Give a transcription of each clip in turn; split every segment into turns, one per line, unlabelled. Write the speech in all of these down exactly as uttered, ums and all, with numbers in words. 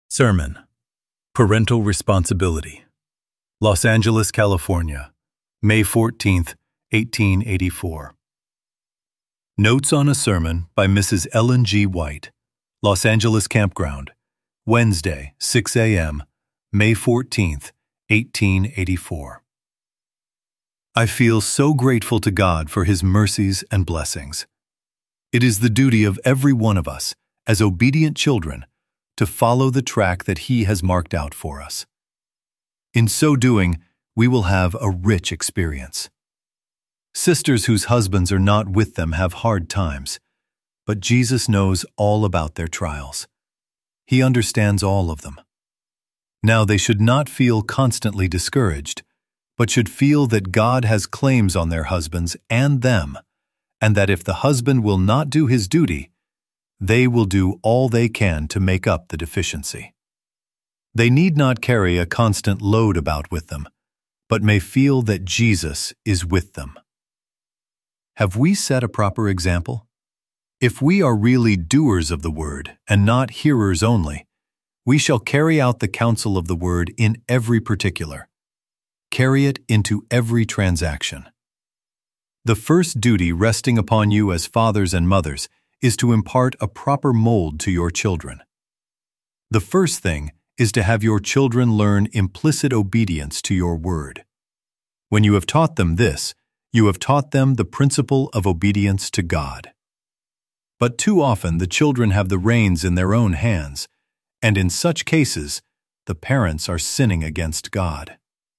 Sermon: Parental Responsibility. Los Angeles, California, May fourteenth, eighteen eighty-four. Notes on a Sermon by Missus Ellen G. White, Los Angeles Campground, Wednesday, six a m, May fourteenth, eighteen eighty-four. I feel so grateful to God for His mercies and blessings. It is the duty of every one of us, as obedient children, to follow the track that He has marked out for us. In so doing, we will have a rich experience. Sisters whose husbands are not with them have hard times, but Jesus knows all about their trials. He understands all of them. Now they should not feel constantly discouraged, but should feel that God has claims on their husbands and them, and that if the husband will not do his duty, they will do all they can to make up the deficiency. They need not carry a constant load about with them, but may feel that Jesus is with them. Have we set a proper example? If we are really doers of the word and not hearers only, we shall carry out the counsel of the word in every particular. Carry it into every transaction. The first duty resting upon you as fathers and mothers is to impart a proper mold to your children. The first thing is to have your children learn implicit obedience to your word. When you have taught them this, you have taught them the principle of obedience to God. But too often the children have the reins in their own hands, and in such cases, the parents are sinning against God.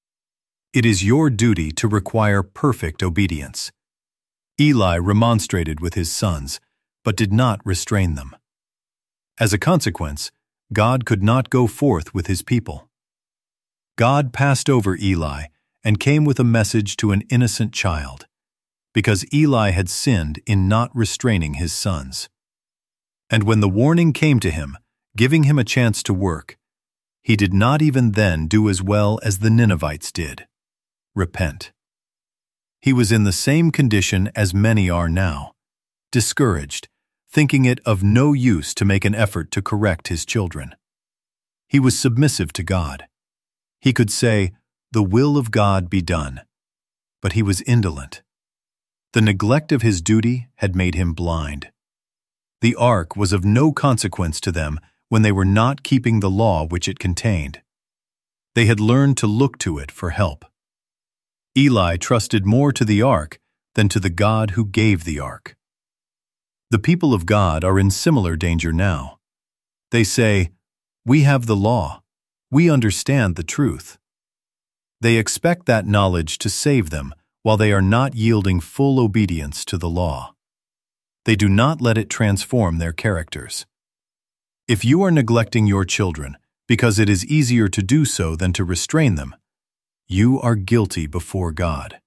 It is your duty to require perfect obedience. Eli remonstrated with his sons, but did not restrain them. As a consequence, God could not go forth with his people. God passed over Eli and came with a message to an innocent child, because Eli had sinned in not restraining his sons. And when the warning came to him, giving him a chance to work, he did not even then do as well as the Ninevites did. Repent. He was in the same condition as many are now, discouraged, thinking it of no use to make an effort to correct his children. He was submissive to God. He could say, "The will of God be done," but he was indolent. The neglect of his duty had made him blind. The ark was of no consequence to them when they were not keeping the law which it contained. They had learned to look to it for help. Eli trusted more to the ark than to the God who gave the ark. The people of God are in similar danger now. They say, "We have the law. We understand the truth." They expect that knowledge to save them while they are not yielding full obedience to the law. They do not let it transform their characters. If you are neglecting your children because it is easier to do so than to restrain them, you are guilty before God.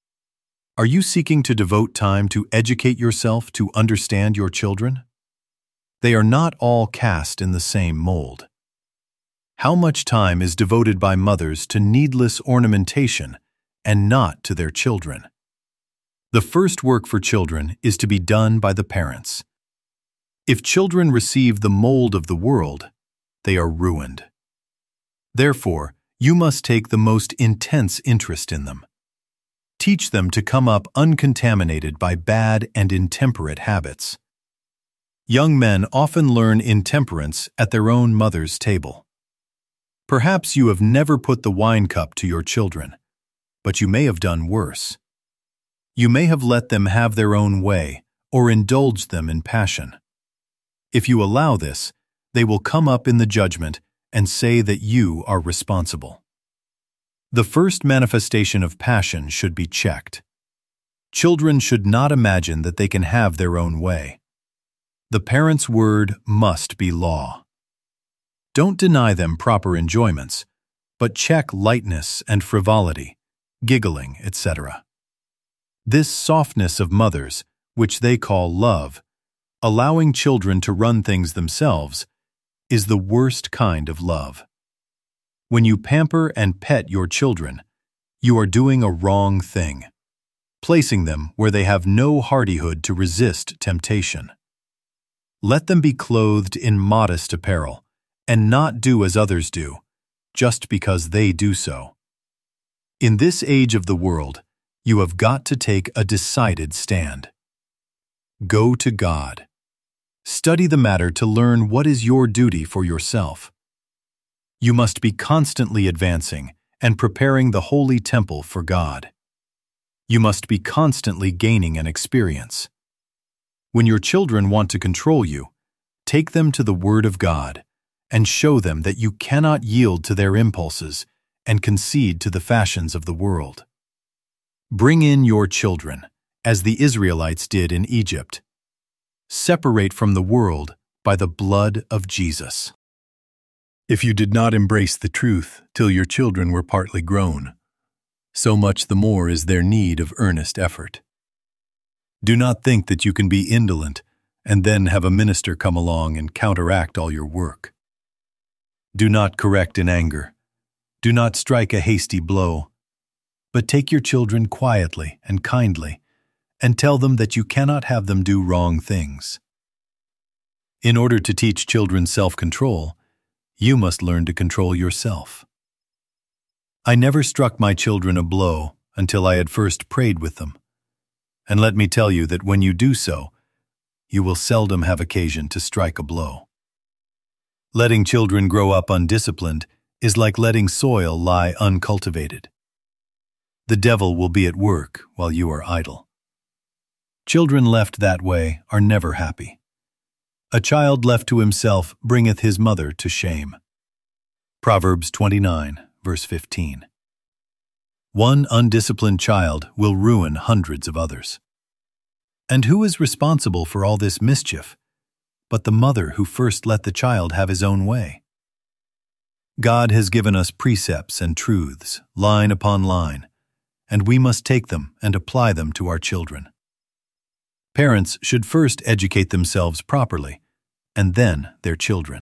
Are you seeking to devote time to educate yourself to understand your children? They are not all cast in the same mold. How much time is devoted by mothers to needless ornamentation and not to their children? The first work for children is to be done by the parents. If children receive the mold of the world, they are ruined. Therefore, you must take the most intense interest in them. Teach them to come up uncontaminated by bad and intemperate habits. Young men often learn intemperance at their own mother's table. Perhaps you have never put the wine cup to your children, but you may have done worse. You may have let them have their own way or indulged them in passion. If you allow this, they will come up in the judgment and say that you are responsible. The first manifestation of passion should be checked. Children should not imagine that they can have their own way. The parent's word must be law. Don't deny them proper enjoyments, but check lightness and frivolity, giggling, et cetera. This softness of mothers, which they call love, allowing children to run things themselves, is the worst kind of love. When you pamper and pet your children, you are doing a wrong thing, placing them where they have no hardihood to resist temptation. Let them be clothed in modest apparel, and not do as others do, just because they do so. In this age of the world, you have got to take a decided stand. Go to God. Study the matter to learn what is your duty for yourself. You must be constantly advancing and preparing the holy temple for God. You must be constantly gaining an experience. When your children want to control you, take them to the Word of God and show them that you cannot yield to their impulses and concede to the fashions of the world. Bring in your children, as the Israelites did in Egypt. Separate from the world by the blood of Jesus. If you did not embrace the truth till your children were partly grown, so much the more is their need of earnest effort. Do not think that you can be indolent and then have a minister come along and counteract all your work. Do not correct in anger. Do not strike a hasty blow, but take your children quietly and kindly and tell them that you cannot have them do wrong things. In order to teach children self-control, you must learn to control yourself. I never struck my children a blow until I had first prayed with them. And let me tell you that when you do so, you will seldom have occasion to strike a blow. Letting children grow up undisciplined is like letting soil lie uncultivated. The devil will be at work while you are idle. Children left that way are never happy. A child left to himself bringeth his mother to shame. Proverbs twenty-nine, verse fifteen. One undisciplined child will ruin hundreds of others. And who is responsible for all this mischief but the mother who first let the child have his own way? God has given us precepts and truths, line upon line, and we must take them and apply them to our children. Parents should first educate themselves properly, and then their children.